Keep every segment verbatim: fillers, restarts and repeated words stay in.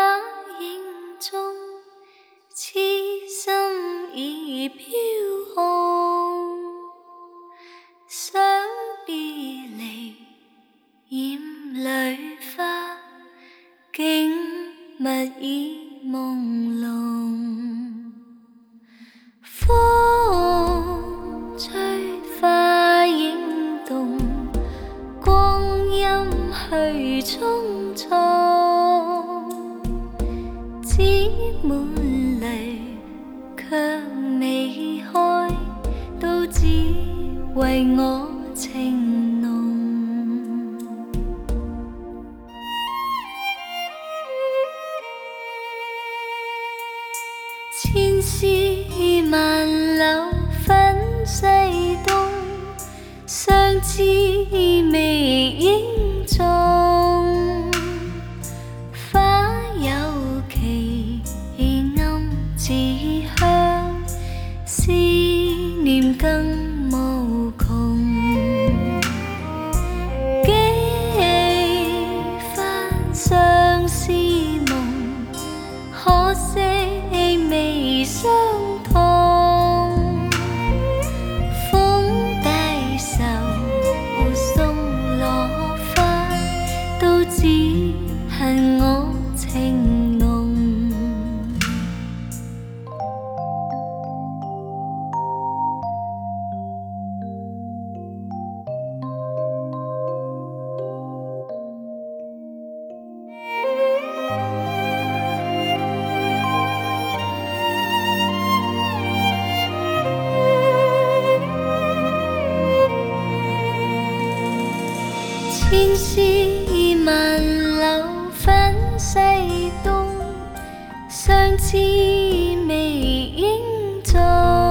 影中，痴心已飘红。想别离，眼里花，景物已朦胧。风吹花影动，光阴去匆匆。只满泪，却未开，都只为我情浓。千丝万缕粉西东，相知未影踪。花有期，暗自香，思念更无穷。几番相思梦，可惜未相同。风带愁，送落花，都只恨我情浓。千丝万缕粉西东，相知未影踪。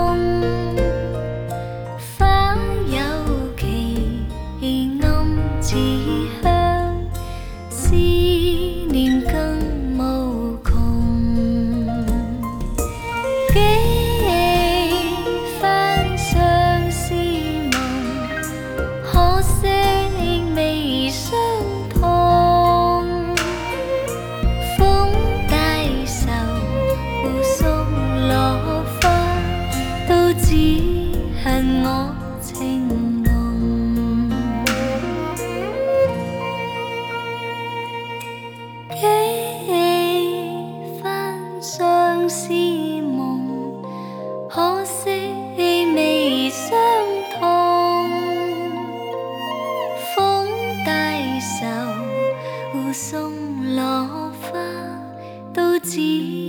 花有期，暗自香，思念更无穷。几番相思梦，可惜未相同。风带愁，送落花，都只恨我情浓。几番相思梦，可惜未相同。风带愁，送落花，都只